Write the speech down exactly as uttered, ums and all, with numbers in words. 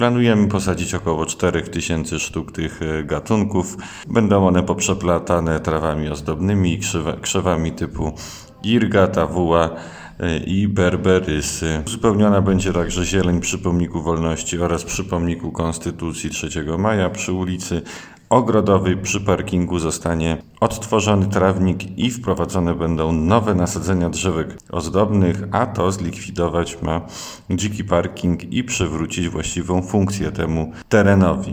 Planujemy posadzić około cztery tysiące sztuk tych gatunków. Będą one poprzeplatane trawami ozdobnymi i krzywa, krzewami typu irga, tawuła i berberysy. Uzupełniona będzie także zieleń przy Pomniku Wolności oraz przy Pomniku Konstytucji trzeciego maja przy ulicy Ogrodowej. Przy parkingu zostanie odtworzony trawnik i wprowadzone będą nowe nasadzenia drzewek ozdobnych, a to zlikwidować ma dziki parking i przywrócić właściwą funkcję temu terenowi.